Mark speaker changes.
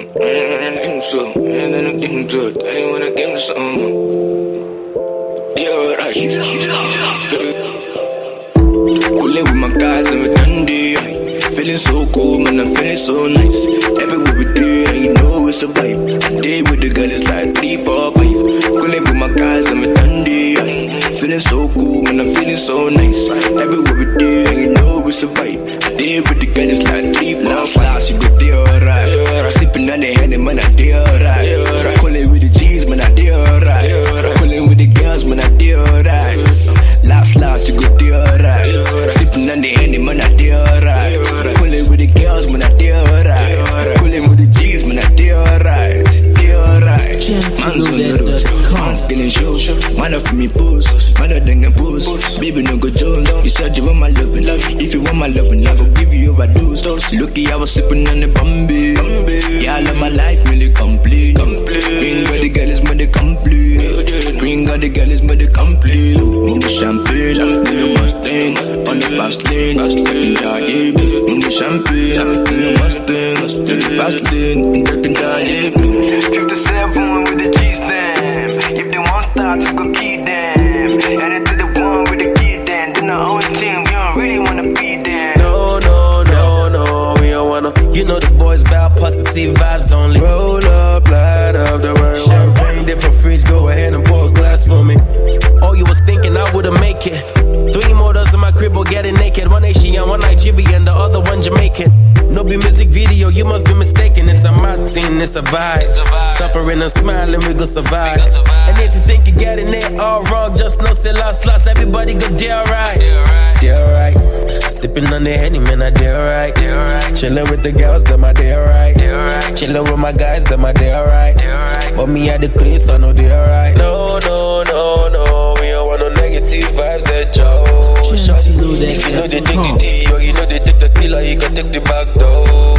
Speaker 1: Coolin' with my guys and we're Dundee. Feeling so cool, man, I'm feeling so nice. Everywhere we do, and you know it's a vibe. Day with the girl is like 3, 4, 5. Coolin' with my guys and we're Dundee. Feeling so cool, man, I'm feeling so nice. Everywhere we do, and you know it's a vibe. Day with the girl is like 3, 4, 5. She go day alright. Sippin' on the Henny, man, I day alright. Coolin' with the G's, man, I day alright. Coolin' with the girls, man, I day alright. Last, you go day alright. Sippin' on the Henny, man, I day alright. Coolin' with the girls, man, I day alright. Coolin' with the G's, man, I day alright. Day alright. Man's on the road, man's getting shows. Man up for me pose, man up then pose. Baby no go Jones. You said you want my love and love. If you want my love and love, I'll give you overdose. Looky, I was sippin' on the Bombay. Yeah, I love my life, really complete. Bring all the girls, man, they complete. Bring all the girls, man, they complete. Mumbo champagne, in the Mustang, on the fast lane, Mumbo champagne, in the Mustang, in the fast lane, in the
Speaker 2: 57 with the G's them. If they want start, we gon' keep them. And into the one with the key then. Then our own team, we don't really wanna be them.
Speaker 3: No, we don't wanna. You know the boys bout positive vibes only. Roll up, light up the world. Champagne, different fridge, go ahead and pour a glass for me. Oh, you was thinking I wouldn't make it. 3 models in my crib will getting naked. 1 Asian, 1 Nigerian, the other 1 Jamaican. No be music video, you must be mistaken. It's a Martin, it's a vibe. Suffering and smiling, we gon' survive. And if you think you're getting it all wrong, just know say lost. Everybody go dear right. Dear right. Sipping on the Henny, man, I dear right. Chillin' with the girls, them I dear right. Chillin' with my guys, them I dear right. But me at the place, I know dear right. No, we don't want no negative vibes at Joe. You know they take the D, or you know they take the killer, you can take the back door.